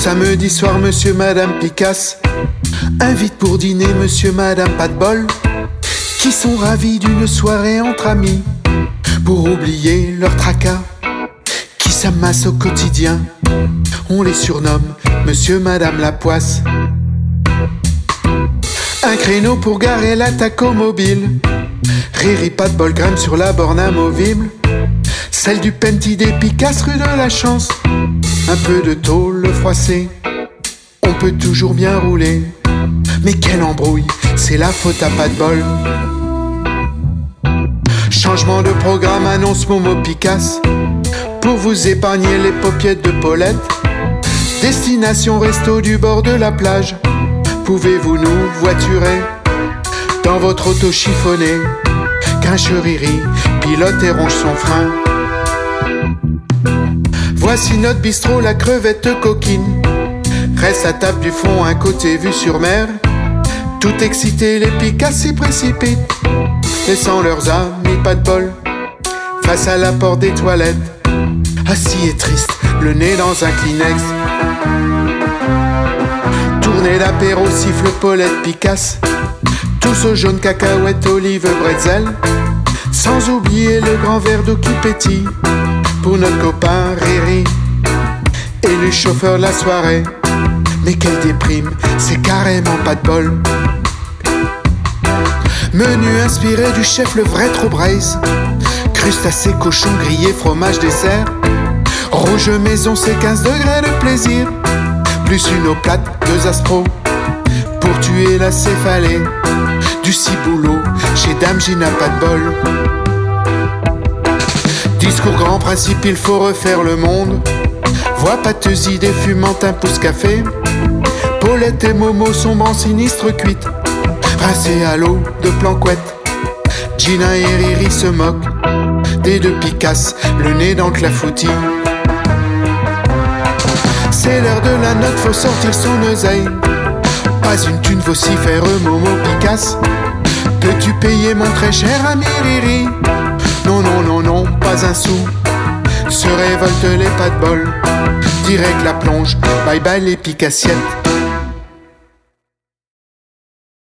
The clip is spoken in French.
Samedi soir, monsieur, madame Picasse invite pour dîner monsieur, madame pas de bol, qui sont ravis d'une soirée entre amis pour oublier leur tracas qui s'amassent au quotidien. On les surnomme monsieur, madame la poisse. Un créneau pour garer la tacomobile, Riri pas de bol grimpe sur la borne amovible, celle du Penti des Picasse rue de la Chance. Un peu de tôle froissée, on peut toujours bien rouler, mais quelle embrouille, c'est la faute à pas de bol. Changement de programme annonce Momo Picasse, pour vous épargner les paupiettes de Paulette. Destination resto du bord de la plage, pouvez-vous nous voiturer dans votre auto chiffonnée? Grinche Riri, pilote et ronge son frein. Voici notre bistrot, la crevette coquine, reste à table du fond, un côté vue sur mer. Tout excité, les Picasse s'y précipitent, laissant leurs amis pas de bol face à la porte des toilettes, assis et triste, le nez dans un Kleenex. Tournée d'apéro, siffle Paulette Picasse, tous au jaune cacahuète, olive, bretzel, sans oublier le grand verre d'eau qui pétille pour notre copain Riri, élu chauffeur de la soirée. Mais quelle déprime, c'est carrément pas de bol. Menu inspiré du chef, le vrai trop braise, crustacés, cochon grillé, fromage, dessert. Rouge maison, c'est 15 degrés de plaisir, plus une eau plate, 2 aspros pour tuer la céphalée. Du ciboulot, chez Dame Gina, pas de bol. Discours grand principe, il faut refaire le monde. Voix pâteuse, idée fumante, un pouce café. Paulette et Momo sombre en sinistre cuite, rincés à l'eau de planquette. Gina et Riri se moquent des deux Picasse, le nez dans le clafoutis. C'est l'heure de la note, faut sortir son oseille. Pas une thune vocifère, Momo Picasse. Peux-tu payer mon très cher ami Riri? Non, non, non, non, pas un sou. Se révoltent les pas de bol, direct la plonge, bye bye les Picassiettes.